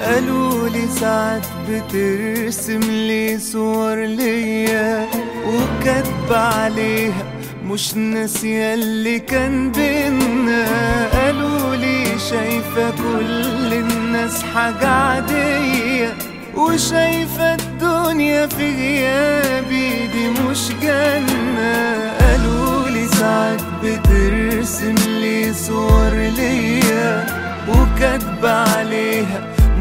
قالوا لي ساعات بترسم لي صور ليا وكاتبة عليها مش ناسية اللي كان بينا. قالوا لي شايفة كل الناس حاجة عادية وشايفة الدنيا في غيابي دي مش جنة. قالوا لي ساعات بترسم لي صور ليا وكاتبة عليها